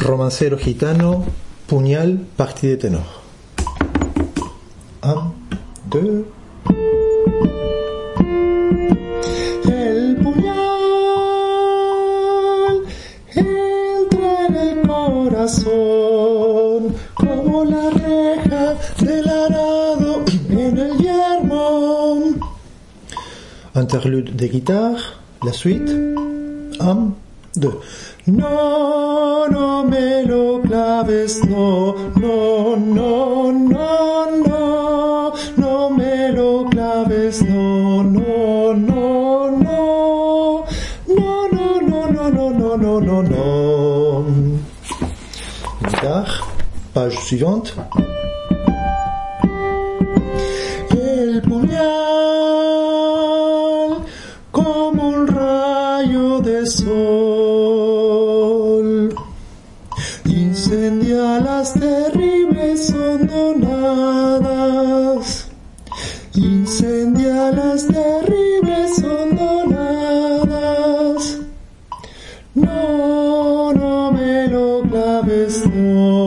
Romancero gitano, puñal, partie de ténor. 1, 2. El puñal entra en el corazón como la reja del arado en el yermo. Interlude de guitare, la suite. 1, 2. No, no me lo claves, no, no, no, no, no, no me lo claves, no, no, no, no, no, no, no, no, no, no, no, no, no. Guitare, page suivante. El puñal como un rayo de sol incendia las terribles hondonadas, incendia las terribles hondonadas. No, no me lo claves, no.